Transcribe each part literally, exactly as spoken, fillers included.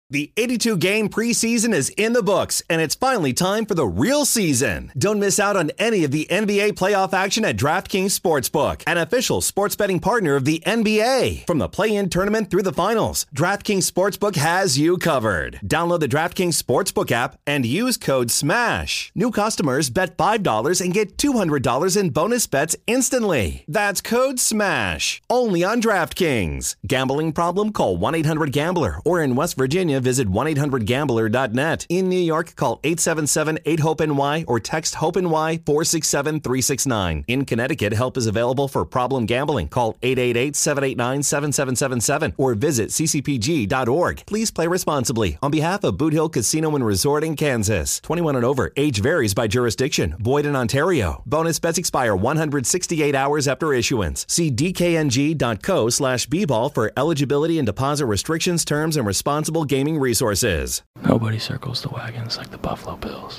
The eighty-two game preseason is in the books, and it's finally time for the real season. Don't miss out on any of the N B A playoff action at DraftKings Sportsbook, an official sports betting partner of the N B A. From the play-in tournament through the finals, DraftKings Sportsbook has you covered. Download the DraftKings Sportsbook app and use code SMASH. New customers bet five dollars and get two hundred dollars in bonus bets instantly. That's code SMASH. Only on DraftKings. Gambling problem? Call one eight hundred gambler, or in West Virginia, visit one eight hundred gambler dot net. In New York, call eight seven seven eight hope N Y or text HOPE-NY four six seven three six nine. In Connecticut, help is available for problem gambling. Call eight eight eight seven eight nine seven seven seven seven or visit c c p g dot org. Please play responsibly. On behalf of Boot Hill Casino and Resort in Kansas. twenty-one and over. Age varies by jurisdiction. Void in Ontario. Bonus bets expire one hundred sixty-eight hours after issuance. See d k n g dot co slash b ball for eligibility and deposit restrictions, terms, and responsible gaming resources. Nobody circles the wagons like the Buffalo Bills.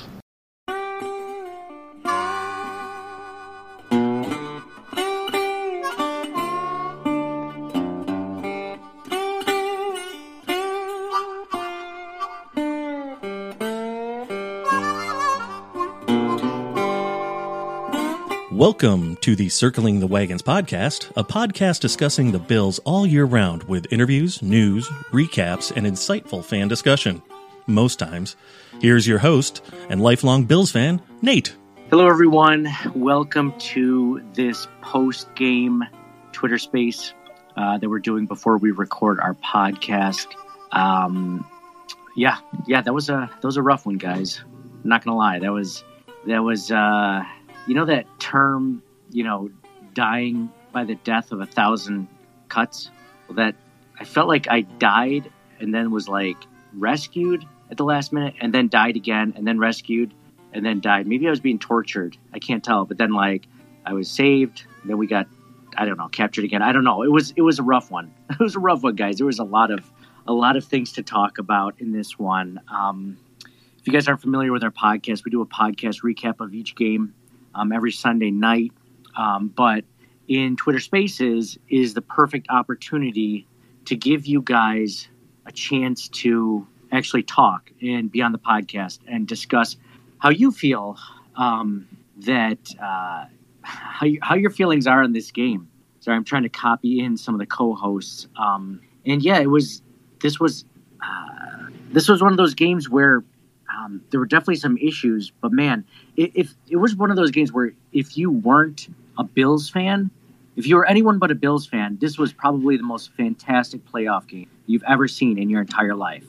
Welcome to the Circling the Wagons podcast, a podcast discussing the Bills all year round with interviews, news, recaps, and insightful fan discussion. Most times. Here's your host and lifelong Bills fan, Nate. Hello, everyone. Welcome to this post-game Twitter space uh, that we're doing before we record our podcast. Um, yeah, yeah, that was a that was a rough one, guys. I'm not gonna lie, that was that was. Uh, You know that term, you know, dying by the death of a thousand cuts? Well, that I felt like I died and then was like rescued at the last minute and then died again and then rescued and then died. Maybe I was being tortured. I can't tell. But then like I was saved. And then we got, I don't know, captured again. I don't know. It was it was a rough one. It was a rough one, guys. There was a lot of a lot of things to talk about in this one. Um, if you guys aren't familiar with our podcast, we do a podcast recap of each game. Um, every Sunday night, um, but in Twitter Spaces is the perfect opportunity to give you guys a chance to actually talk and be on the podcast and discuss how you feel um, that uh, how, you, how your feelings are in this game. Sorry, I'm trying to copy in some of the co-hosts, um, and yeah, it was this was uh, this was one of those games where. Um, there were definitely some issues, but man, it, if it was one of those games where if you weren't a Bills fan, if you were anyone but a Bills fan, this was probably the most fantastic playoff game you've ever seen in your entire life.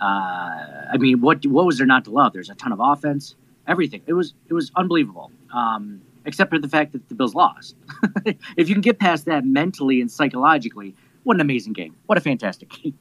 Uh, I mean, what what was there not to love? There's a ton of offense, everything. It was it was unbelievable, um, except for the fact that the Bills lost. If you can get past that mentally and psychologically, what an amazing game! What a fantastic game!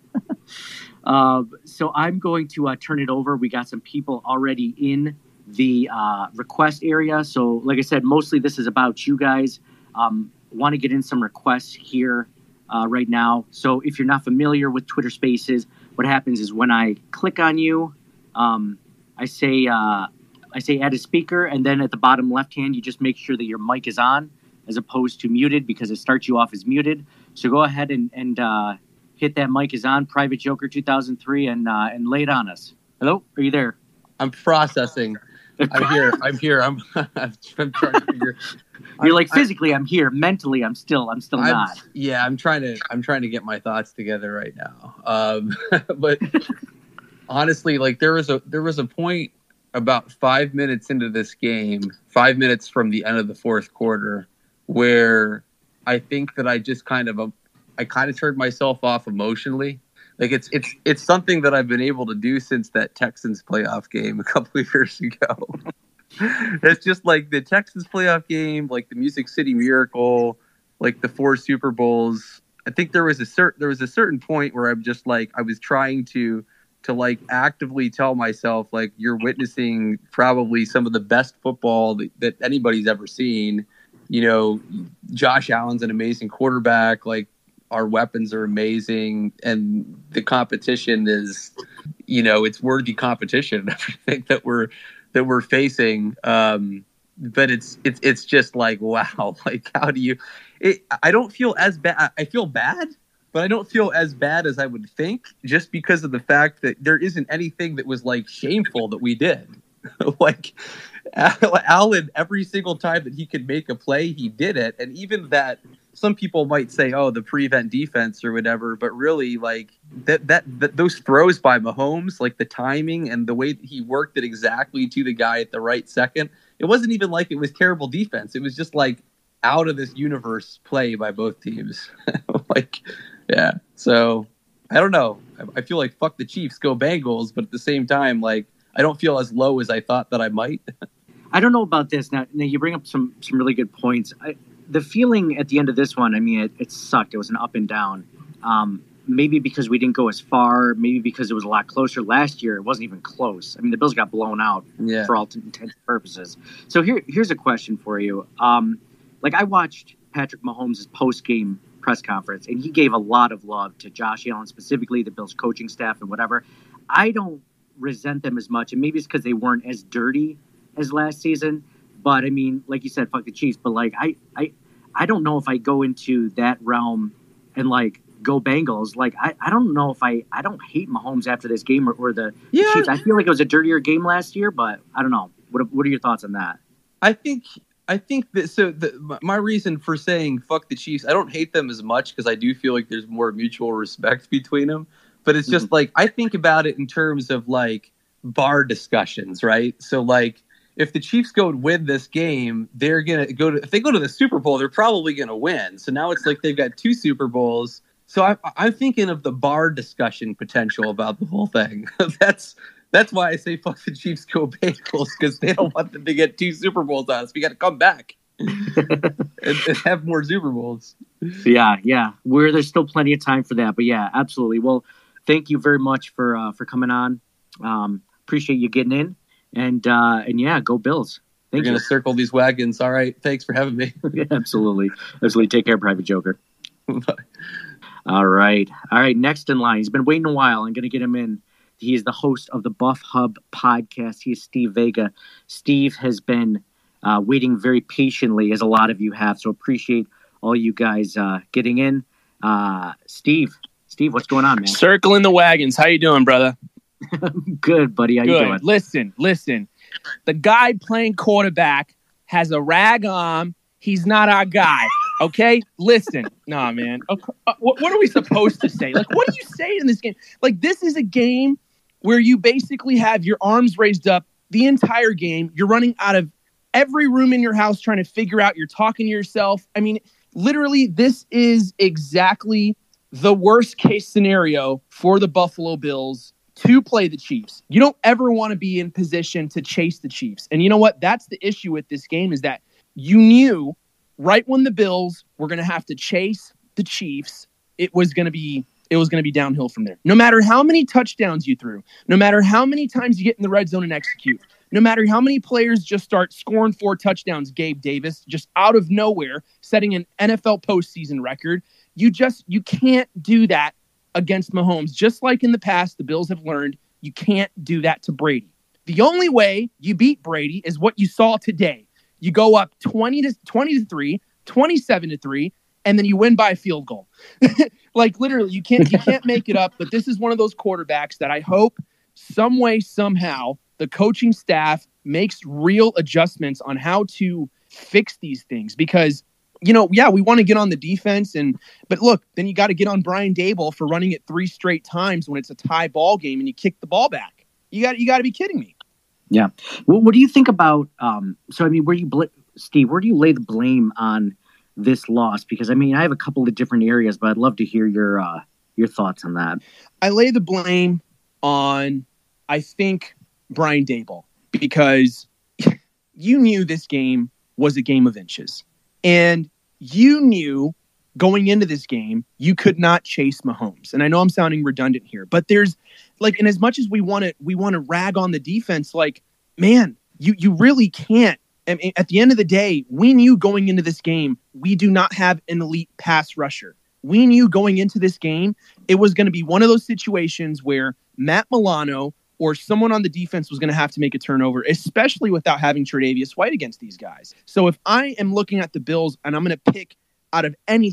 Uh, so I'm going to uh, turn it over. We got some people already in the uh, request area. So like I said, mostly this is about you guys. Um, want to get in some requests here uh, right now. So if you're not familiar with Twitter Spaces, what happens is when I click on you, um, I say uh, I say add a speaker, and then at the bottom left hand, you just make sure that your mic is on as opposed to muted because it starts you off as muted. So go ahead and and uh, hit that mic is on, Private Joker two thousand three, and uh, and lay it on us. Hello, are you there? I'm processing. I'm here. I'm here. I'm. I'm trying to figure. You're I'm, like physically, I'm here. Mentally, I'm still. I'm still I'm, not. Yeah, I'm trying to. I'm trying to get my thoughts together right now. Um, but honestly, like there was a there was a point about five minutes into this game, five minutes from the end of the fourth quarter, where I think that I just kind of. I kind of turned myself off emotionally. Like it's it's it's something that I've been able to do since that Texans playoff game a couple of years ago. It's just like the Texans playoff game, like the Music City Miracle, like the four Super Bowls. I think there was a certain there was a certain point where I'm just like I was trying to to like actively tell myself like you're witnessing probably some of the best football that, that anybody's ever seen. You know, Josh Allen's an amazing quarterback. Like. Our weapons are amazing, and the competition is, you know, it's worthy competition. Everything that we're that we're facing, um, but it's it's it's just like wow, like how do you? It, I don't feel as bad. I feel bad, but I don't feel as bad as I would think, just because of the fact that there isn't anything that was like shameful that we did. Like Allen, every single time that he could make a play, he did it. And even that, some people might say, oh, the prevent defense or whatever, but really like that, that, that those throws by Mahomes, like the timing and the way that he worked it exactly to the guy at the right second, it wasn't even like it was terrible defense. It was just like out of this universe play by both teams. Like, yeah. So I don't know. I, I feel like fuck the Chiefs, go Bengals, but at the same time, like, I don't feel as low as I thought that I might. I don't know about this. Now, now you bring up some some really good points. I, the feeling at the end of this one, I mean, it, it sucked. It was an up and down. Um, maybe because we didn't go as far. Maybe because it was a lot closer. Last year, it wasn't even close. I mean, the Bills got blown out yeah. for all intents and purposes. So here, here's a question for you. Um, like, I watched Patrick Mahomes' post-game press conference, and he gave a lot of love to Josh Allen, specifically the Bills coaching staff and whatever. I don't resent them as much, and maybe it's because they weren't as dirty as last season, but I mean, like you said, fuck the Chiefs, but like I I I don't know if I go into that realm and like go Bengals. Like I, I don't know if I I don't hate Mahomes after this game or, or the, yeah. the Chiefs. I feel like it was a dirtier game last year, but I don't know. What what are your thoughts on that? I think I think that so the, my reason for saying fuck the Chiefs, I don't hate them as much because I do feel like there's more mutual respect between them. But it's just mm-hmm. like, I think about it in terms of like bar discussions, right? So like, if the Chiefs go and win this game, they're going to go to, if they go to the Super Bowl, they're probably going to win. So now it's like they've got two Super Bowls. So I, I'm thinking of the bar discussion potential about the whole thing. that's that's why I say fuck the Chiefs, go Bengals, because they don't want them to get two Super Bowls on us. We got to come back and, and have more Super Bowls. Yeah, yeah. Where there's still plenty of time for that. But yeah, absolutely. Well, thank you very much for uh, for coming on. Um, appreciate you getting in, and uh, and yeah, go Bills. Thank We're you. Gonna circle these wagons. All right, thanks for having me. Yeah, absolutely, absolutely. Take care, Private Joker. Bye. All right, all right. Next in line, he's been waiting a while. I'm gonna get him in. He is the host of the Buff Hub podcast. He is Steve Vega. Steve has been uh, waiting very patiently, as a lot of you have. So appreciate all you guys uh, getting in. Uh, Steve. Steve, what's going on, man? Circling the wagons. How you doing, brother? Good, buddy. How Good. you doing? Listen, listen. The guy playing quarterback has a rag arm. He's not our guy. Okay? Listen. Nah, man. Okay. Uh, what, what are we supposed to say? Like, what do you say in this game? Like, this is a game where you basically have your arms raised up the entire game. You're running out of every room in your house trying to figure out. You're talking to yourself. I mean, literally, this is exactly the worst case scenario for the Buffalo Bills to play the Chiefs. You don't ever want to be in position to chase the Chiefs. And you know what? That's the issue with this game, is that you knew right when the Bills were going to have to chase the Chiefs, it was going to be it was going to be downhill from there. No matter how many touchdowns you threw, no matter how many times you get in the red zone and execute, no matter how many players just start scoring four touchdowns, Gabe Davis, just out of nowhere, setting an N F L postseason record, You just, you can't do that against Mahomes. Just like in the past, the Bills have learned you can't do that to Brady. The only way you beat Brady is what you saw today. You go up twenty to three, twenty-seven to three, and then you win by a field goal. Like literally, you can't, you can't make it up. But this is one of those quarterbacks that I hope some way, somehow, the coaching staff makes real adjustments on how to fix these things, because you know, yeah, we want to get on the defense, and but look, then you got to get on Brian Daboll for running it three straight times when it's a tie ball game and you kick the ball back. You got you got to be kidding me. Yeah. Well, what do you think about? Um, so I mean, where do you, bl- Steve? Where do you lay the blame on this loss? Because I mean, I have a couple of different areas, but I'd love to hear your uh, your thoughts on that. I lay the blame on, I think, Brian Daboll, because you knew this game was a game of inches, and you knew going into this game, you could not chase Mahomes. And I know I'm sounding redundant here, but there's like, and as much as we want to, we want to rag on the defense, like, man, you, you really can't. I mean, at the end of the day, we knew going into this game, we do not have an elite pass rusher. We knew going into this game, it was going to be one of those situations where Matt Milano or someone on the defense was going to have to make a turnover, especially without having Tre'Davious White against these guys. So if I am looking at the Bills and I'm going to pick out of anything,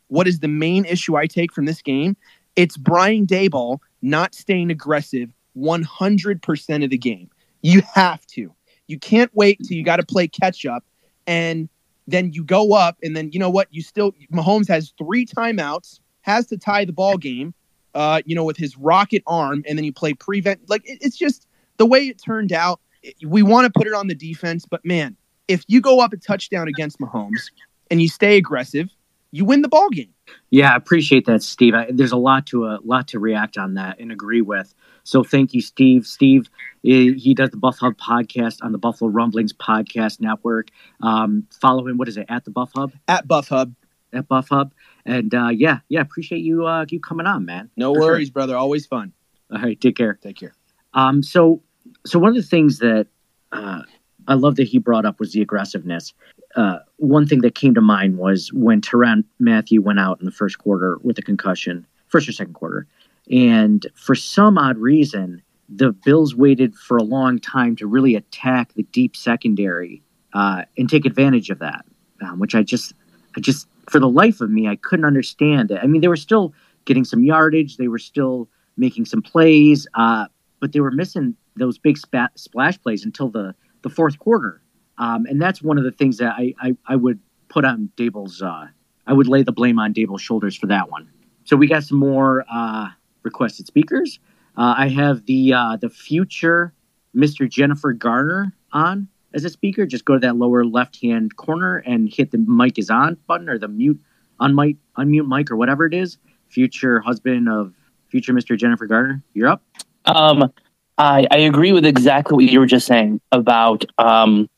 what is the main issue I take from this game? It's Brian Daboll not staying aggressive one hundred percent of the game. You have to. You can't wait till you got to play catch up, and then you go up, and then you know what? You still Mahomes has three timeouts, has to tie the ball game, uh, you know, with his rocket arm, and then you play prevent. Like it, it's just the way it turned out. We want to put it on the defense, but man, if you go up a touchdown against Mahomes and you stay aggressive, you win the ball game. Yeah, I appreciate that, Steve. I, there's a lot to a lot to react on that and agree with. So thank you, Steve. Steve, he, he does the Buff Hub podcast on the Buffalo Rumblings podcast network. Um, follow him. What is it? At the Buff Hub? At Buff Hub. At Buff Hub. And uh, yeah, yeah, appreciate you uh, you coming on, man. No For worries, sure. brother. Always fun. All right, take care. Take care. Um, so, so one of the things that uh, I love that he brought up was the aggressiveness. Uh, one thing that came to mind was when Tyrann Mathieu went out in the first quarter with a concussion, first or second quarter. And for some odd reason, the Bills waited for a long time to really attack the deep secondary uh, and take advantage of that, um, which I just, I just, for the life of me, I couldn't understand it. I mean, they were still getting some yardage. They were still making some plays, uh, but they were missing those big spat, splash plays until the, the fourth quarter. Um, and that's one of the things that I, I, I would put on Daboll's, uh, I would lay the blame on Daboll's shoulders for that one. So we got some more uh, requested speakers. Uh, I have the uh, the future Mister Jennifer Garner on as a speaker. Just go to that lower left-hand corner and hit the mic is on button or the mute, unmute, unmute mic or whatever it is. Future husband of future Mister Jennifer Garner. You're up. Um, I, I agree with exactly what you were just saying about um,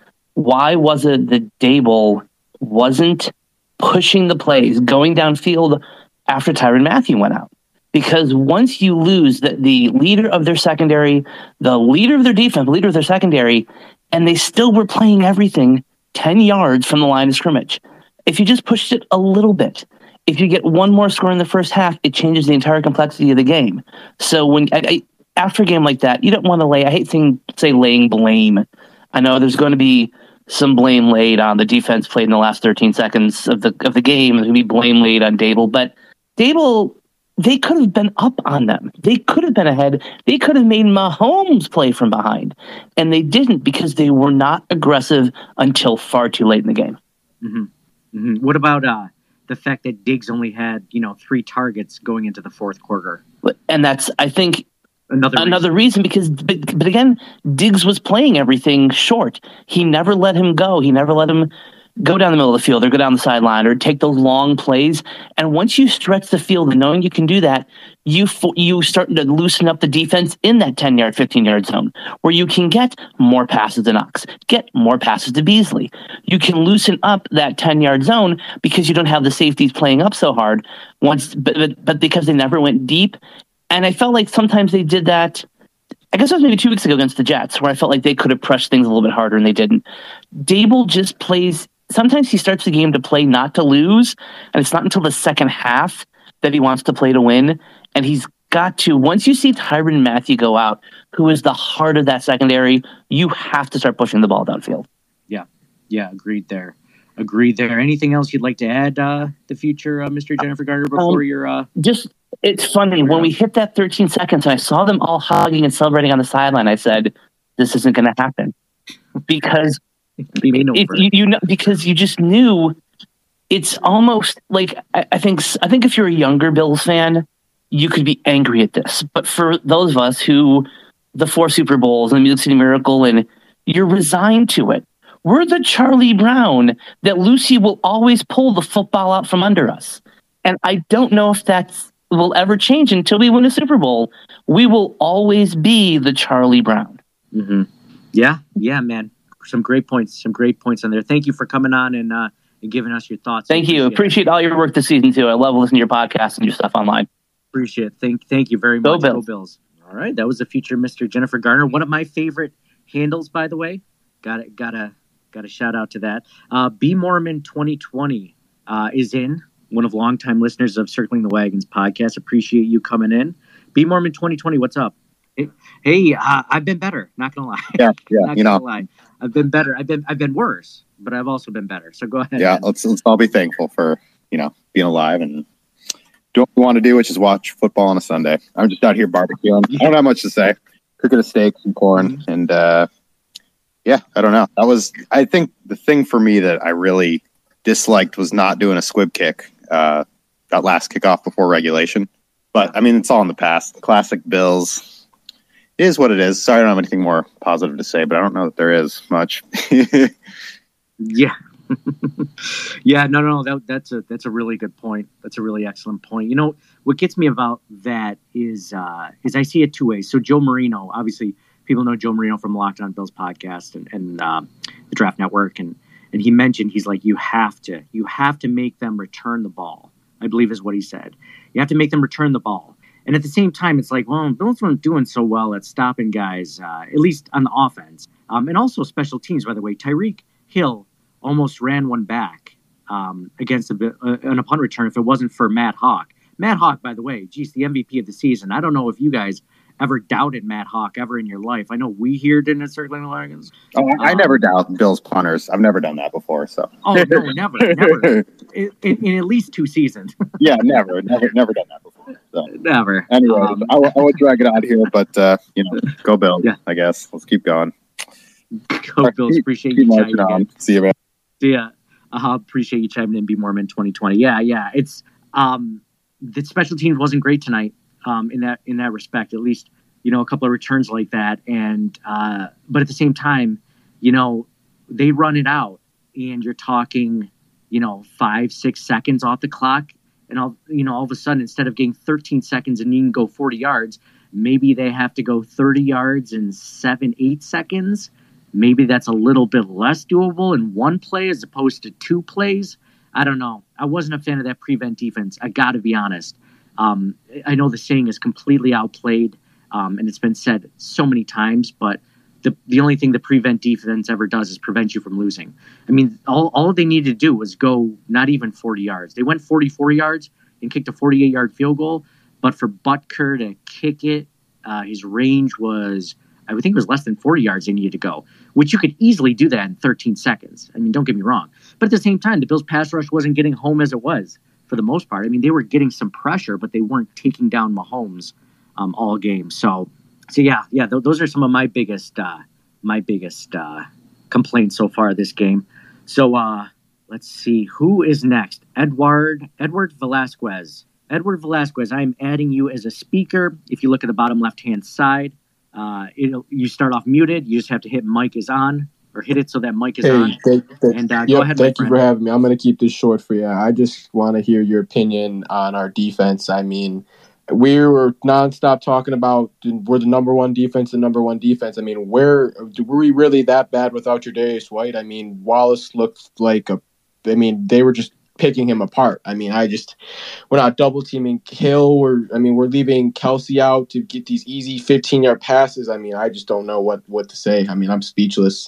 why was it that Daboll wasn't pushing the plays, going downfield after Tyrann Mathieu went out? Because once you lose the, the leader of their secondary, the leader of their defense, the leader of their secondary, and they still were playing everything ten yards from the line of scrimmage. If you just pushed it a little bit, if you get one more score in the first half, it changes the entire complexity of the game. So when I, I, after a game like that, you don't want to lay, I hate saying, say laying blame. I know there's going to be some blame laid on the defense played in the last thirteen seconds of the of the game. There's going to be blame laid on Daboll, but Daboll, they could have been up on them. They could have been ahead. They could have made Mahomes play from behind, and they didn't because they were not aggressive until far too late in the game. Mm-hmm. Mm-hmm. What about uh, the fact that Diggs only had, you know, three targets going into the fourth quarter? And that's, I think, Another reason. Another reason because, but, but again, Diggs was playing everything short. He never let him go. He never let him go down the middle of the field or go down the sideline or take those long plays. And once you stretch the field and knowing you can do that, you you start to loosen up the defense in that ten-yard, fifteen-yard zone where you can get more passes to Knox, get more passes to Beasley. You can loosen up that ten-yard zone because you don't have the safeties playing up so hard. Once, but, but, but because they never went deep. And I felt like sometimes they did that. I guess it was maybe two weeks ago against the Jets where I felt like they could have pressed things a little bit harder and they didn't. Daboll just plays. Sometimes he starts the game to play not to lose, and it's not until the second half that he wants to play to win. And he's got to, once you see Tyrann Mathieu go out, who is the heart of that secondary, you have to start pushing the ball downfield. Yeah, yeah, agreed there. Agreed there. Anything else you'd like to add, uh, the future uh, Mister Jennifer Garner, before um, your... Uh... Just, it's funny, when we hit that thirteen seconds and I saw them all hugging and celebrating on the sideline, I said, this isn't going to happen. Because... It, you, you know, because you just knew it's almost like I, I think I think if you're a younger Bills fan, you could be angry at this. But for those of us who the four Super Bowls and the Music City Miracle, and you're resigned to it, we're the Charlie Brown that Lucy will always pull the football out from under us. And I don't know if that will ever change until we win a Super Bowl. We will always be the Charlie Brown. Mm-hmm. Yeah, yeah, man. Some great points, some great points on there. Thank you for coming on and uh, and giving us your thoughts. Thank you. Appreciate all your work this season too. I love listening to your podcast and your stuff online. Appreciate it. Thank, thank you very Go much. Bills. Go Bills. All right, that was the future Mister Jennifer Garner. One of my favorite handles, by the way. Got it. Got a got a shout out to that. Uh, B Mormon twenty twenty uh, is in. One of longtime listeners of Circling the Wagons podcast. Appreciate you coming in. B Mormon twenty twenty. What's up? Hey, hey uh, I've been better. Not gonna lie. Yeah, yeah. Not you gonna know, lie. I've been better. I've been I've been worse, but I've also been better. So go ahead. Yeah, man. let's let's all be thankful for you know, being alive and doing what we want to do, which is watch football on a Sunday. I'm just out here barbecuing. I don't have much to say. Cooking a steak, some corn, mm-hmm. and uh, yeah, I don't know. That was, I think, the thing for me that I really disliked was not doing a squib kick. Uh, that last kickoff before regulation. But I mean, it's all in the past. Classic Bills. It is what it is. Sorry, I don't have anything more positive to say, but I don't know that there is much. yeah. yeah, no, no, no. That, that's a that's a really good point. That's a really excellent point. You know, what gets me about that is uh, is I see it two ways. So Joe Marino, obviously, people know Joe Marino from Locked On Bills podcast and, and uh, the Draft Network, and and he mentioned he's like, you have to you have to make them return the ball. I believe is what he said. You have to make them return the ball. And at the same time, it's like, well, Bills weren't doing so well at stopping guys, uh, at least on the offense. Um, and also special teams, by the way. Tyreek Hill almost ran one back um, against a, uh, an punt return if it wasn't for Matt Hawk. Matt Hawk, by the way, geez, the M V P of the season. I don't know if you guys ever doubted Matt Hawk ever in your life. I know we here didn't at Circling the Wagons. Oh, I um, never doubt Bills punters. I've never done that before. So. Oh, no, never, never. In, in, in at least two seasons. yeah, never, never, never done that before. So. Never. Anyway, um, I, I won't drag it out here, but, uh, you know, go Bills, yeah. I guess. Let's keep going. Go Bills. Appreciate you chiming in. See you, man. See ya. Uh, appreciate you chiming in. Be Mormon twenty twenty. Yeah, yeah. It's um, the special teams wasn't great tonight um, in that in that respect. At least, you know, a couple of returns like that. And uh, but at the same time, you know, they run it out, and you're talking, you know, five, six seconds off the clock, and all you know, all of a sudden, instead of getting thirteen seconds and you can go forty yards, maybe they have to go thirty yards in seven, eight seconds. Maybe that's a little bit less doable in one play as opposed to two plays. I don't know. I wasn't a fan of that prevent defense. I got to be honest. Um, I know the saying is completely outplayed, um, and it's been said so many times, but the the only thing the prevent defense ever does is prevent you from losing. I mean, all, all they needed to do was go not even forty yards. They went forty-four yards and kicked a forty-eight-yard field goal, but for Butker to kick it, uh, his range was, I would think it was less than forty yards they needed to go, which you could easily do that in thirteen seconds. I mean, don't get me wrong. But at the same time, the Bills' pass rush wasn't getting home as it was for the most part. I mean, they were getting some pressure, but they weren't taking down Mahomes um, all game. So, so yeah, yeah, th- those are some of my biggest, uh, my biggest uh, complaints so far this game. So uh, let's see, who is next? Edward, Edward Velasquez. Edward Velasquez, I'm adding you as a speaker. If you look at the bottom left-hand side, Uh, it'll, you start off muted. You just have to hit mic is on or hit it so that mic is hey, on. Thank, thank, and uh, yep, go ahead, Thank my you friend. for having me. I'm going to keep this short for you. I just want to hear your opinion on our defense. I mean, we were nonstop talking about we're the number one defense, the number one defense. I mean, where were we really that bad without Tre'Davious White? I mean, Wallace looked like a. I mean, they were just picking him apart. I mean, I just, we're not double teaming Hill. We're, I mean, we're leaving Kelsey out to get these easy fifteen yard passes. I mean, I just don't know what, what to say. I mean, I'm speechless.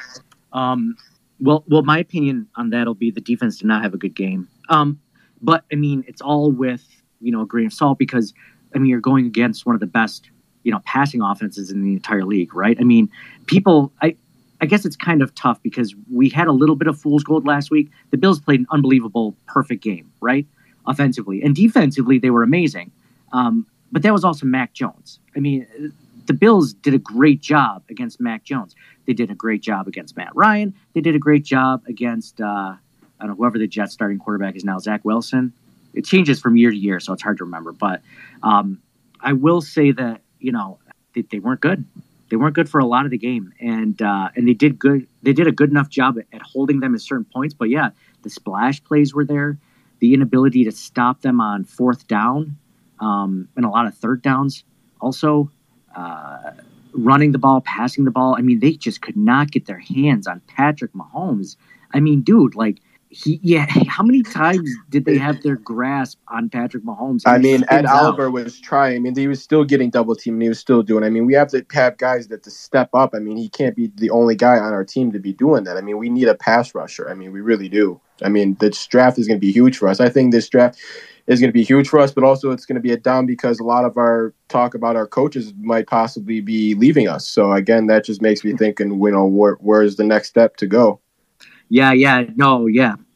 Um, well, well, my opinion on that'll be the defense did not have a good game. Um, but I mean, it's all with, you know, a grain of salt because I mean, you're going against one of the best, you know, passing offenses in the entire league, right? I mean, people, I, I guess it's kind of tough because we had a little bit of fool's gold last week. The Bills played an unbelievable, perfect game, right? Offensively. And defensively, they were amazing. Um, but that was also Mac Jones. I mean, the Bills did a great job against Mac Jones. They did a great job against Matt Ryan. They did a great job against, uh, I don't know, whoever the Jets starting quarterback is now, Zach Wilson. It changes from year to year, so it's hard to remember. But um, I will say that, you know, they, they weren't good. They weren't good for a lot of the game, and uh, and they did good. They did a good enough job at, at holding them at certain points. But yeah, the splash plays were there. The inability to stop them on fourth down um, and a lot of third downs. Also, uh, running the ball, passing the ball. I mean, they just could not get their hands on Patrick Mahomes. I mean, dude, like. He, yeah, how many times did they have their grasp on Patrick Mahomes? I mean, Ed Oliver was trying. I mean, he was still getting double teamed, and he was still doing. I mean, we have to have guys that to step up. I mean, he can't be the only guy on our team to be doing that. I mean, we need a pass rusher. I mean, we really do. I mean, this draft is going to be huge for us. I think this draft is going to be huge for us, but also it's going to be a down because a lot of our talk about our coaches might possibly be leaving us. So again, that just makes me thinking, you know, where, where's the next step to go? Yeah, yeah, no, yeah.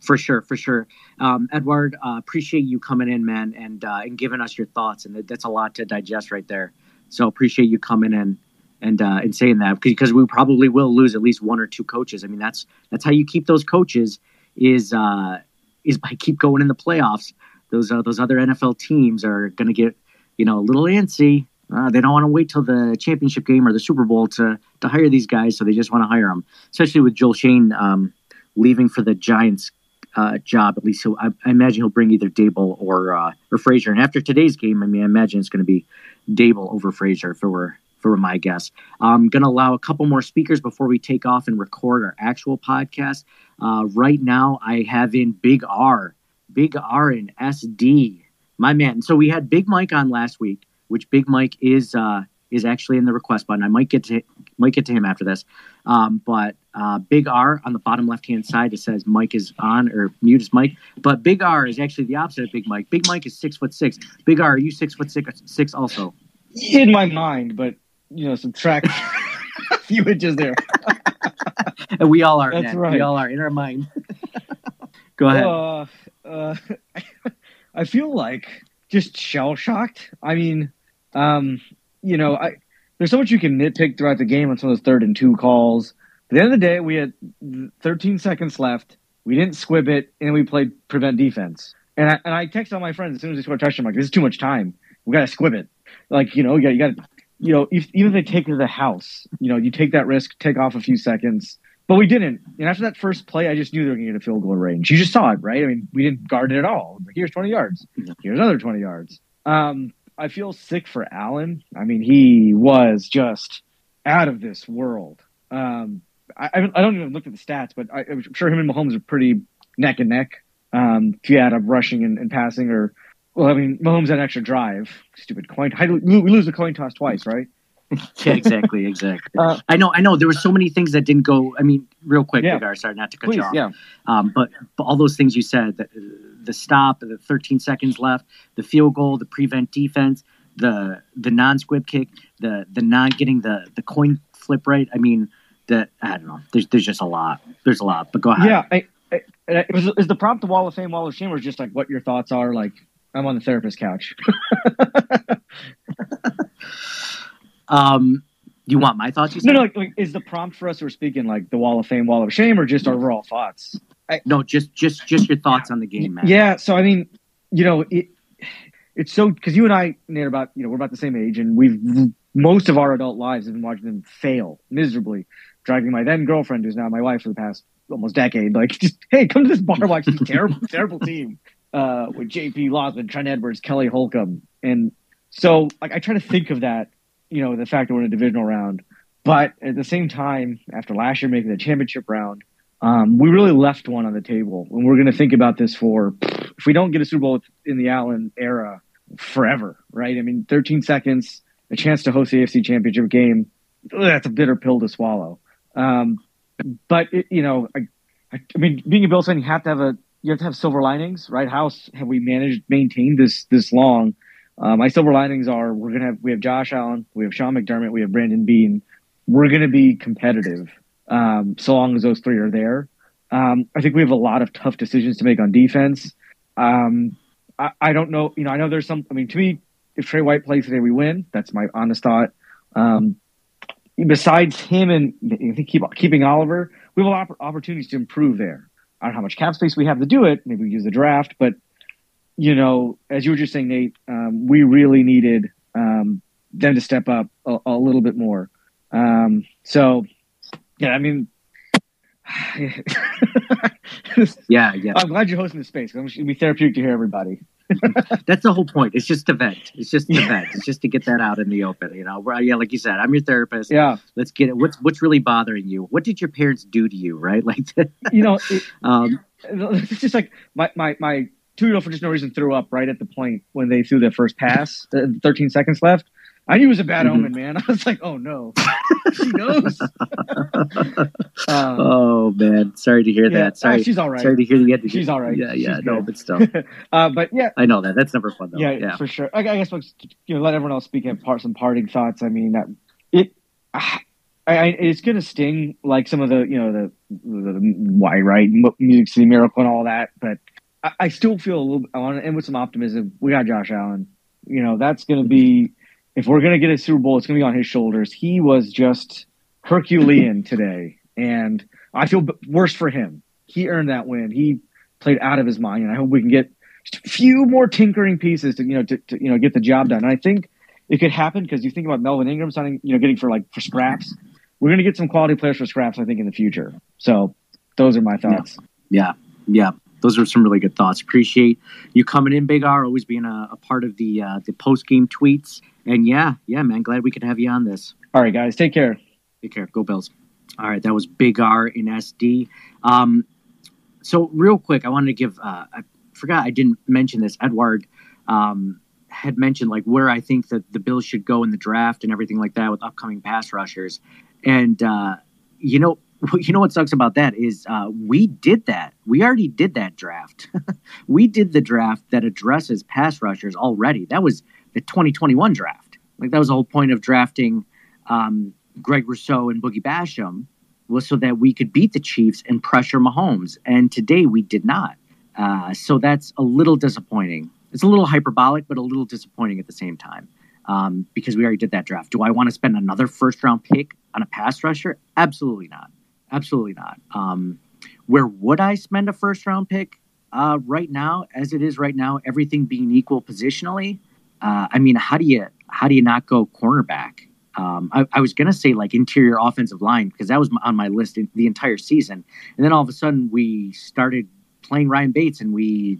For sure, for sure. Um, Edward, uh, appreciate you coming in, man, and uh, and giving us your thoughts. And that's a lot to digest right there. So appreciate you coming in and uh, and saying that, because we probably will lose at least one or two coaches. I mean, that's that's how you keep those coaches is uh, is by keep going in the playoffs. Those uh, those other N F L teams are going to get, you know, a little antsy. Uh, they don't want to wait till the championship game or the Super Bowl to to hire these guys, so they just want to hire them. Especially with Joel Shane um, leaving for the Giants. Uh, job, at least he'll, I, I imagine he'll bring either Dable or uh, or Frazier. And after today's game, I mean, I imagine it's going to be Dable over Frazier if it were, if it were my guess. I'm going to allow a couple more speakers before we take off and record our actual podcast. Uh, right now, I have in Big R, Big R in S D, my man. So we had Big Mike on last week, which Big Mike is uh, is actually in the request button. I might get to might get to him after this, um, but. Uh, Big R on the bottom left-hand side, it says Mike is on, or mute is Mike. But Big R is actually the opposite of Big Mike. Big Mike is six foot six. Big R, are you six foot six, six also? In my mind, but you know, subtract a few inches there. And we all are. That's Ned. right. We all are in our mind. Go ahead. Uh, uh, I feel like just shell shocked. I mean, um, you know, I there's so much you can nitpick throughout the game on some of those third and two calls. At the end of the day, we had thirteen seconds left. We didn't squib it, and we played prevent defense. And I, and I texted all my friends as soon as they scored a touchdown. I'm like, this is too much time. We got to squib it. Like, you know, you got to, you know, if, even if they take it to the house, you know, you take that risk, take off a few seconds. But we didn't. And after that first play, I just knew they were going to get a field goal range. You just saw it, right? I mean, we didn't guard it at all. Like, here's twenty yards. Here's another twenty yards. Um, I feel sick for Allen. I mean, he was just out of this world. Um, I, I don't even look at the stats, but I, I'm sure him and Mahomes are pretty neck and neck. Um, if you add up rushing and, and passing, or well, I mean, Mahomes had an extra drive. Stupid coin. How do we, we lose the coin toss twice, right? Yeah, exactly, exactly. Uh, I know, I know. There were so many things that didn't go. I mean, real quick, Yeah. Big R, sorry, not to cut Please, you off. yeah. Um, but, but all those things you said, the, the stop, the thirteen seconds left, the field goal, the prevent defense, the the non-squib kick, the the not getting the the coin flip right. I mean. That I don't know. There's there's just a lot. There's a lot. But go ahead. Yeah. I, I, I, was, is the prompt the Wall of Fame, Wall of Shame, or just like what your thoughts are? Like, I'm on the therapist couch. um, you want my thoughts? You said? No, no. Like, like, is the prompt for us who are speaking like the Wall of Fame, Wall of Shame, or just overall thoughts? I, no, just just just your thoughts on the game, man. Yeah. So I mean, you know, it it's so because you and I, Nate, are about you know we're about the same age, and we've most of our adult lives have been watching them fail miserably. Dragging my then girlfriend, who's now my wife for the past almost decade, like, just, hey, come to this bar, watch this terrible, terrible team uh, with J P Losman, Trent Edwards, Kelly Holcomb. And so, like, I try to think of that, you know, the fact that we're in a divisional round. But at the same time, after last year making the championship round, um, we really left one on the table. And we're going to think about this for, if we don't get a Super Bowl in the Allen era, forever, right? I mean, thirteen seconds, a chance to host the A F C championship game, that's a bitter pill to swallow. Um, but it, you know, I, I, I mean, being a Bills fan, you have to have a, you have to have silver linings, right? How have we managed, maintained this, this long? Uh, my silver linings are we're going to have, we have Josh Allen, we have Sean McDermott, we have Brandon Beane. We're going to be competitive. Um, so long as those three are there. Um, I think we have a lot of tough decisions to make on defense. Um, I, I don't know, you know, I know there's some, I mean, to me, if Trey White plays today, we win. That's my honest thought. Um, Besides him and I think keep, keeping Oliver, we have a lot of opportunities to improve there. I don't know how much cap space we have to do it. Maybe we use the draft, but you know, as you were just saying, Nate, um, we really needed um, them to step up a, a little bit more. Um, so, yeah, I mean, yeah, yeah. I'm glad you're hosting this space. It's going to be therapeutic to hear everybody. That's the whole point. It's just to vent. It's just to vent. It's just to get that out in the open. You know, Where, yeah, like you said, I'm your therapist. Yeah, let's get it. What's what's really bothering you? What did your parents do to you? Right, like you know, it, um, it's just like my my my two year old for just no reason threw up right at the point when they threw their first pass. Uh, thirteen seconds left. I knew it was a bad mm-hmm. omen, man. I was like, oh no, she knows. um, oh man, sorry to hear yeah, that. Sorry, uh, she's all right. Sorry to hear the end. She's all right. Yeah, yeah, she's no, good. but still. uh, but yeah, I know that. That's never fun though. Yeah, yeah. for sure. I, I guess let's you know let everyone else speak and part some parting thoughts. I mean, that it. I, I, it's going to sting like some of the, you know, the, the, the why, right? Music City Miracle and all that. But I, I still feel a little, I want to end with some optimism. We got Josh Allen. You know, that's going to be, if we're going to get a Super Bowl, it's going to be on his shoulders. He was just Herculean today. And I feel worse for him. He earned that win. He played out of his mind. And I hope we can get just a few more tinkering pieces to, you know, to, to you know, get the job done. And I think it could happen because you think about Melvin Ingram signing, you know, getting for like for scraps. We're going to get some quality players for scraps, I think, in the future. So those are my thoughts. Yeah, yeah. Those are some really good thoughts. Appreciate you coming in, Big R, always being a, a part of the uh, the post-game tweets. And yeah, yeah, man, glad we could have you on this. All right, guys, take care. Take care. Go Bills. All right, that was Big R in S D. Um, so real quick, I wanted to give, uh, I forgot I didn't mention this. Edward um, had mentioned like where I think that the Bills should go in the draft and everything like that with upcoming pass rushers. And, uh, you know, you know what sucks about that is uh, we did that. We already did that draft. We did the draft that addresses pass rushers already. That was the twenty twenty-one draft. Like that was the whole point of drafting um, Greg Rousseau and Boogie Basham was so that we could beat the Chiefs and pressure Mahomes. And today we did not. Uh, so that's a little disappointing. It's a little hyperbolic, but a little disappointing at the same time. Um, because we already did that draft. Do I want to spend another first round pick on a pass rusher? Absolutely not. Absolutely not. Um, where would I spend a first round pick? Uh, right now, as it is right now, everything being equal positionally. Uh, I mean, how do you how do you not go cornerback? Um, I, I was gonna say like interior offensive line because that was on my list in the entire season, and then all of a sudden we started playing Ryan Bates, and we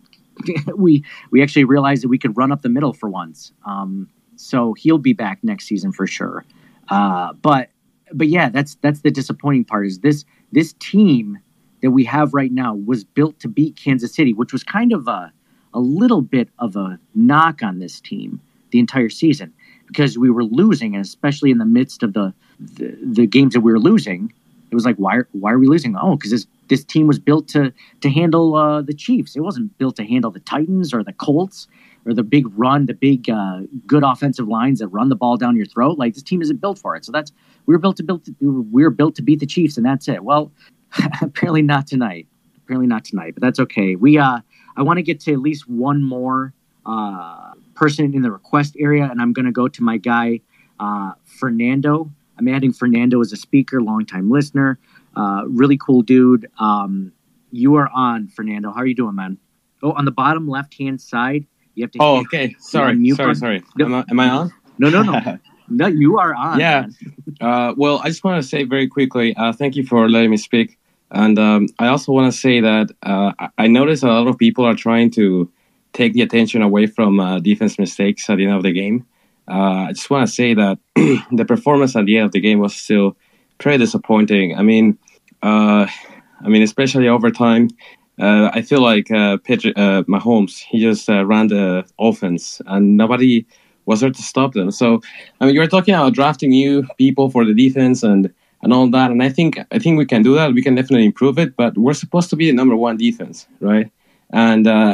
we we actually realized that we could run up the middle for once. Um, So he'll be back next season for sure. Uh, but but yeah, that's that's the disappointing part is this this team that we have right now was built to beat Kansas City, which was kind of a, a little bit of a knock on this team the entire season because we were losing, and especially in the midst of the the, the games that we were losing, it was like, why, why are we losing? Oh, because this, this team was built to to handle uh, the Chiefs. It wasn't built to handle the Titans or the Colts or the big run, the big uh, good offensive lines that run the ball down your throat. Like this team isn't built for it. So that's we were built to build. To, we were built to beat the Chiefs, and that's it. Well, apparently not tonight. Apparently not tonight, but that's okay. We uh, I want to get to at least one more uh, person in the request area, and I'm going to go to my guy uh, Fernando. I'm adding Fernando as a speaker, longtime listener, uh, really cool dude. Um, you are on, Fernando. How are you doing, man? Oh, on the bottom left-hand side, you have to. Oh, okay. Sorry, sorry, sorry. No, am, I, am I on? No, no, no. No, you are on. Yeah. Uh, well, I just want to say very quickly, uh, thank you for letting me speak. And um, I also want to say that uh, I noticed a lot of people are trying to take the attention away from uh, defense mistakes at the end of the game. Uh, I just want to say that the performance at the end of the game was still pretty disappointing. I mean, uh, I mean, especially overtime. Uh, I feel like uh, Patrick, uh, Mahomes, he just uh, ran the offense, and nobody was there to stop them. So, I mean, you're talking about drafting new people for the defense and, and all that, and I think I think we can do that. We can definitely improve it, but we're supposed to be the number one defense, right? And uh,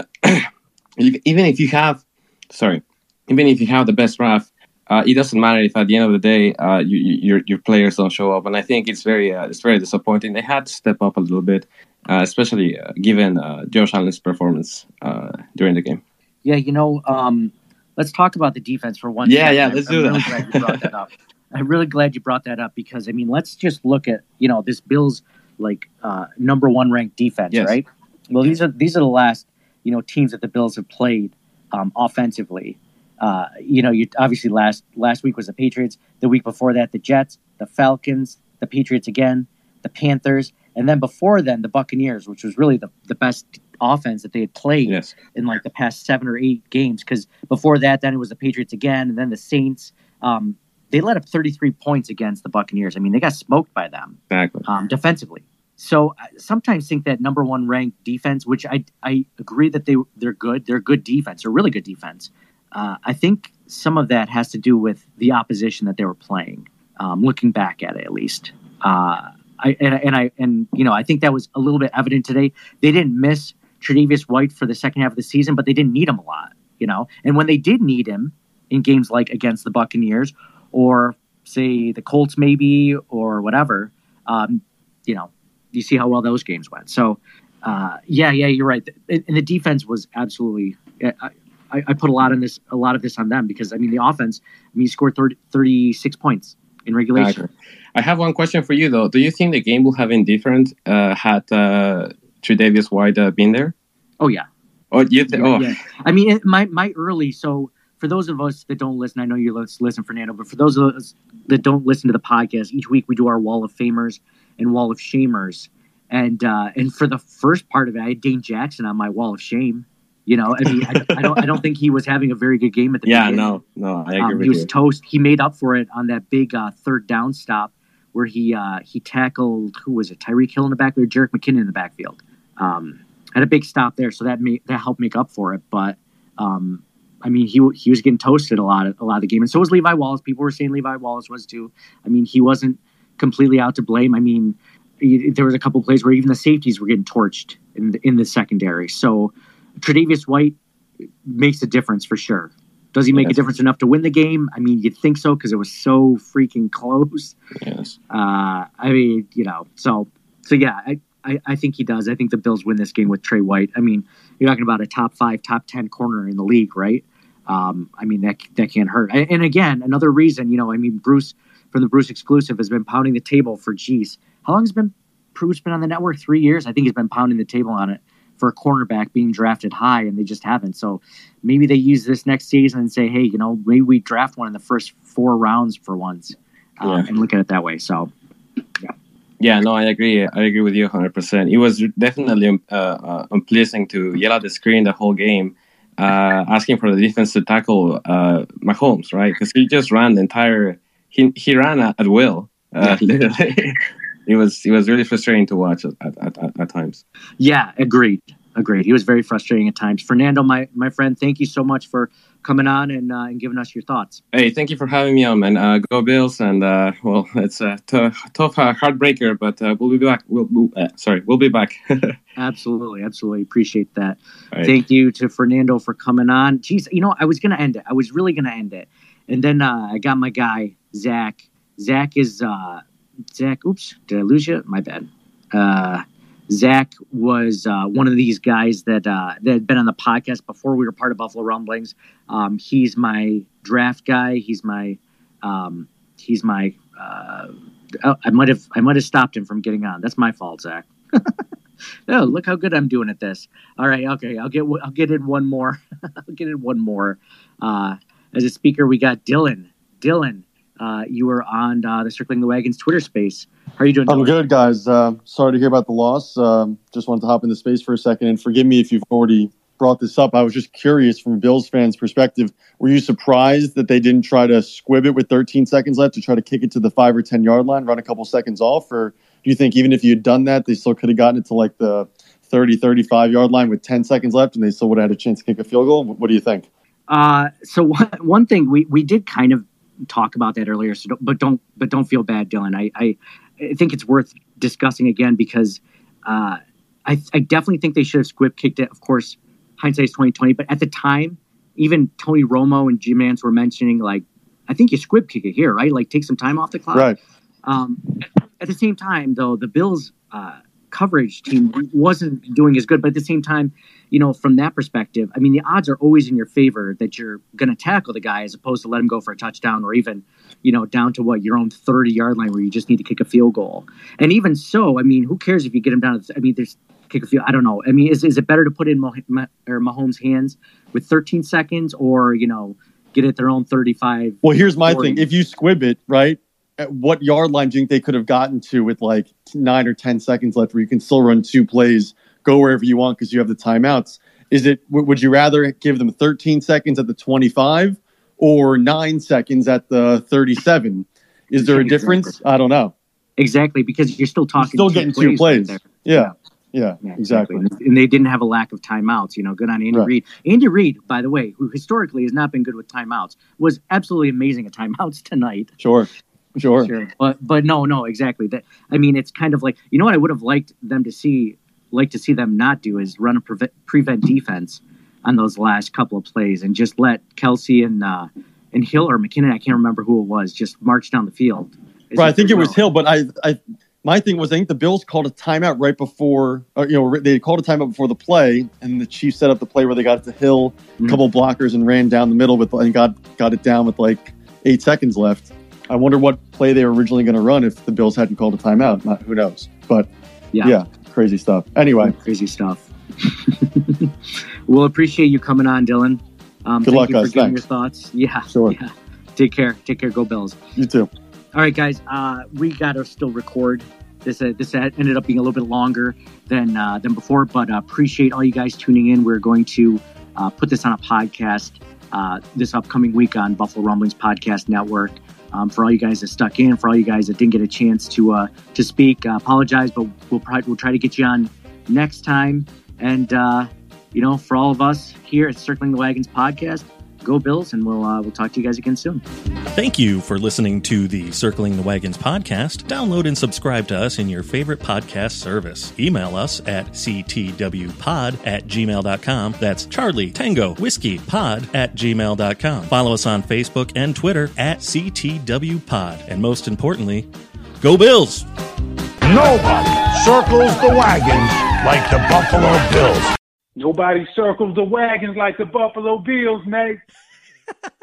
even if you have, sorry. Even if you have the best draft, uh, it doesn't matter if at the end of the day uh, you, you, your your players don't show up. And I think it's very uh, it's very disappointing. They had to step up a little bit, uh, especially uh, given uh, Josh Allen's performance uh, during the game. Yeah, you know, um, let's talk about the defense for one yeah, second. Yeah, let's I'm do really that. glad you brought that up. I'm really glad you brought that up because, I mean, let's just look at, you know, this Bills, like, uh, number one ranked defense, yes. right? Well, these are these are the last, you know, teams that the Bills have played um, offensively. Uh, you know, you obviously last last week was the Patriots. The week before that, the Jets, the Falcons, the Patriots again, the Panthers, and then before then, the Buccaneers, which was really the, the best offense that they had played yes. in like the past seven or eight games. Because before that, then it was the Patriots again, and then the Saints. Um, they let up thirty-three points against the Buccaneers. I mean, they got smoked by them exactly. um, defensively. So I sometimes think that number one ranked defense, which I I agree that they they're good, they're good defense, they're really good defense. Uh, I think some of that has to do with the opposition that they were playing. Um, looking back at it, at least, uh, I and, and I and you know I think that was a little bit evident today. They didn't miss Tre'Davious White for the second half of the season, but they didn't need him a lot, you know. And when they did need him in games like against the Buccaneers or say the Colts maybe or whatever, um, you know, you see how well those games went. So, uh, yeah, yeah, you're right. And the defense was absolutely. I, I, I put a lot on this, a lot of this on them because I mean the offense. I mean, you scored thirty, thirty-six points in regulation. Okay. I have one question for you though. Do you think the game would have been different uh, had uh, Tre'Davious White uh, been there? Oh yeah. Oh, you th- yeah, oh. yeah. I mean, it, my my early. So for those of us that don't listen, I know you listen, Fernando, but for those of us that don't listen to the podcast, each week we do our Wall of Famers and Wall of Shamers, and uh, and for the first part of it, I had Dane Jackson on my Wall of Shame. You know, I mean, I, I don't, I don't think he was having a very good game at the yeah, beginning. no, no, I agree um, with He was you. toast. He made up for it on that big uh, third down stop where he uh, he tackled who was it? Tyreek Hill in the backfield, Jerick McKinnon in the backfield. Um, had a big stop there, so that made that helped make up for it. But um, I mean, he he was getting toasted a lot of a lot of the game, and so was Levi Wallace. People were saying Levi Wallace was too. I mean, he wasn't completely out to blame. I mean, he, there was a couple plays where even the safeties were getting torched in the, in the secondary. So Tre'Davious White makes a difference for sure. Does he make yes. a difference enough to win the game? I mean, you'd think so because it was so freaking close. Yes. Uh, I mean, you know, so so yeah, I, I, I think he does. I think the Bills win this game with Trey White. I mean, you're talking about a top five, top ten corner in the league, right? Um, I mean, that that can't hurt. And again, another reason, you know, I mean, Bruce from the Bruce Exclusive has been pounding the table for, geez, how long has been Bruce been on the network? Three years? I think he's been pounding the table on it for a cornerback being drafted high, and they just haven't. So maybe they use this next season and say, hey, you know, maybe we draft one in the first four rounds for once, um, Yeah. and look at it that way. So, yeah. Yeah, no, I agree. I agree with you one hundred percent. It was definitely uh, uh, unpleasing to yell at the screen the whole game, uh, asking for the defense to tackle uh, Mahomes, right? Because he just ran the entire. He he ran at, at will. Uh, literally, it was it was really frustrating to watch at at, at, at times. Yeah, agreed. Agreed. He was very frustrating at times. Fernando, my, my friend, thank you so much for coming on and uh, and giving us your thoughts. Hey, thank you for having me on, man. Uh, go Bills, and uh, well, it's a t- tough uh, heartbreaker, but uh, we'll be back. We'll, we'll uh, sorry, we'll be back. Absolutely, absolutely appreciate that. Right. Thank you to Fernando for coming on. Jeez, you know, I was gonna end it. I was really gonna end it, and then uh, I got my guy Zach. Zach is uh, Zach. Oops, did I lose you? My bad. Uh, Zach was uh, one of these guys that uh, that had been on the podcast before we were part of Buffalo Rumblings. Um, he's my draft guy. He's my um, he's my. Uh, oh, I might have I might have stopped him from getting on. That's my fault, Zach. Oh, look how good I'm doing at this. All right, okay, I'll get I'll get in one more. I'll get in one more. Uh, as a speaker, we got Dylan. Dylan, uh, you were on uh, the Circling the Wagons Twitter space. How are you doing? I'm Dylan? good, guys. Uh, sorry to hear about the loss. Um, just wanted to hop into space for a second, and forgive me if you've already brought this up. I was just curious from a Bills fan's perspective. Were you surprised that they didn't try to squib it with thirteen seconds left to try to kick it to the five or ten yard line, run a couple seconds off? Or do you think even if you had done that, they still could have gotten it to like the thirty, thirty-five yard line with ten seconds left, and they still would have had a chance to kick a field goal? What do you think? Uh, so one, one thing we, we did kind of talk about that earlier, so don't, but don't but don't feel bad, Dylan. I, I I think it's worth discussing again because uh, I I definitely think they should have squib kicked it. Of course, hindsight's twenty twenty, but at the time, even Tony Romo and Jim Nantz were mentioning like, I think you squib kick it here, right? Like take some time off the clock. Right. Um, at the same time, though, the Bills' uh, coverage team wasn't doing as good. But at the same time, you know, from that perspective, I mean, the odds are always in your favor that you're going to tackle the guy as opposed to let him go for a touchdown or even, you know, down to what, your own thirty-yard line where you just need to kick a field goal. And even so, I mean, who cares if you get him down? I mean, there's kick a field. I don't know. I mean, is is it better to put it in Mah- Mah- or Mahomes' hands with thirteen seconds or, you know, get it their own thirty-five? Well, here's my forty? thing. If you squib it, right, at what yard line do you think they could have gotten to with like nine or ten seconds left where you can still run two plays, go wherever you want because you have the timeouts? Is it, w- would you rather give them thirteen seconds at the twenty-five or nine seconds at the thirty-seven? Is there a difference? Exactly. I don't know. Exactly, because you're still talking. You're still getting two plays. right there. Yeah. Yeah, Yeah, exactly. And they didn't have a lack of timeouts. You know, good on Andy Right. Reid. Andy Reid, by the way, who historically has not been good with timeouts, was absolutely amazing at timeouts tonight. Sure. Sure. Sure. But but no, no, exactly. That I mean, it's kind of like, you know what I would have liked them to see, like to see them not do is run a prevent, prevent defense on those last couple of plays and just let Kelsey and uh, and Hill or McKinnon, I can't remember who it was, just marched down the field. Is Right, I think it was Hill, but I, I, my thing was I think the Bills called a timeout right before, or, you know, they called a timeout before the play, and the Chiefs set up the play where they got it to Hill, Mhm. a couple blockers, and ran down the middle with and got got it down with like eight seconds left. I wonder what play they were originally going to run if the Bills hadn't called a timeout. Not, who knows? But Yeah. yeah, crazy stuff. Anyway, Crazy stuff. We'll appreciate you coming on, Dylan. Um, Good thank luck, you for guys. giving Thanks. your thoughts. Yeah. Sure. Yeah. Take care. Take care. Go Bills. you too. All right, guys. Uh, we got to still record. This uh, this ended up being a little bit longer than uh, than before, but uh, appreciate all you guys tuning in. We're going to uh, put this on a podcast uh, this upcoming week on Buffalo Rumblings Podcast Network. Um, for all you guys that stuck in, for all you guys that didn't get a chance to uh, to speak, uh, apologize, but we'll probably, we'll try to get you on next time. And uh, you know, for all of us here at Circling the Wagons podcast, go Bills, and we'll uh, we'll talk to you guys again soon. Thank you for listening to the Circling the Wagons podcast. Download and subscribe to us in your favorite podcast service. Email us at c t w pod at gmail dot com. That's Charlie Tango Whiskey Pod at gmail dot com. Follow us on Facebook and Twitter at C T W Pod. And most importantly, go Bills! Nobody circles the wagons like the Buffalo Bills. Nobody circles the wagons like the Buffalo Bills, mate.